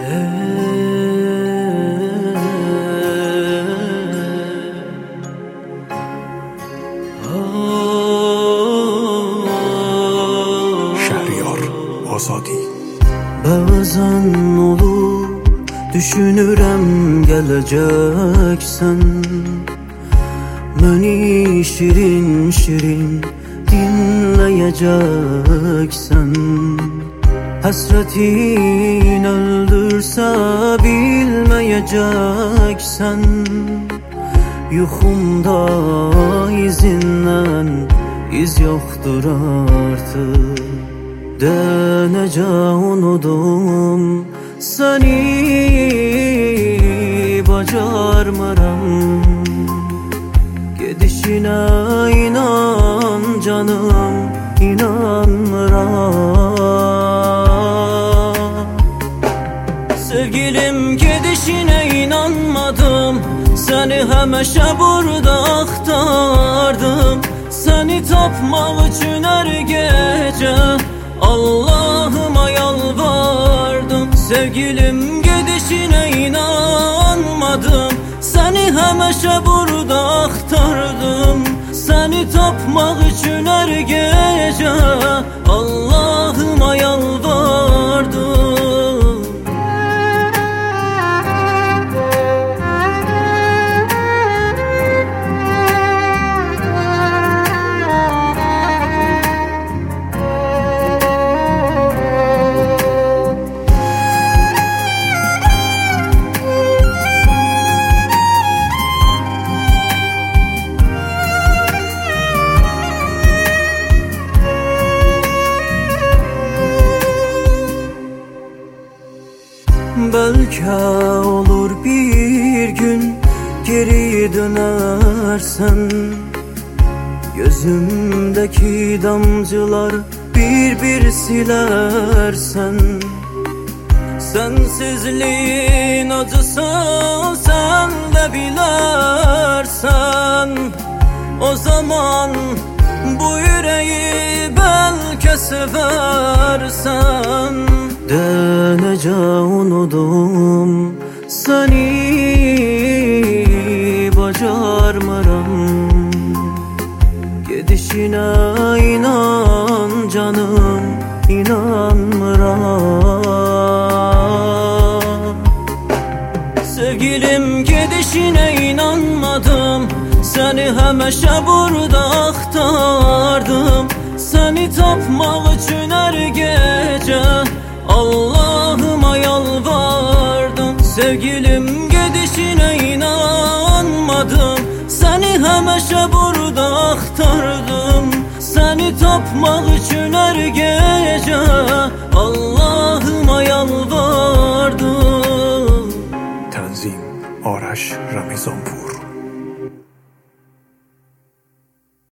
Şəhriyar Azadi. Bəzən olur düşünürəm gələcəksən, məni şirin şirin dinləyəcəksən. Həsrətin öldürsə bilməyəcəksən, yuxumda izindən iz yoxdur artıq. De necə unudum səni, bacarmıram. Gedişinə inan canım, inanmıram. Sevgilim, gedişinə inanmadım, səni həmişə burada axtardım. Səni tapmaq üçün hər gecə Allah'ıma yalvardım. Sevgilim, gedişine inanmadım, seni həmişə burada axtardım. Seni tapmaq üçün hər gecə Allah'ıma yalvardım. Belki olur bir gün geri dönersen, gözümdeki damcılar bir bir silersen. Sensizliğin acısı sen de bilersen, o zaman bu yüreği belki seversen. De necə unudum səni, bacarmıram. Gedişinə inan canım, inanmıram. Sevgilim, gedişinə inanmadım, səni həmişə burada axtardım. Səni tapmaq üçün hər gecə Allah'ıma yalvardım. Sevgilim, gedişine inanmadım, seni həmişə burada axtardım. Seni tapmaq üçün hər gecə Allah'ıma yalvardım. Tanzim Arash Ramazanpur.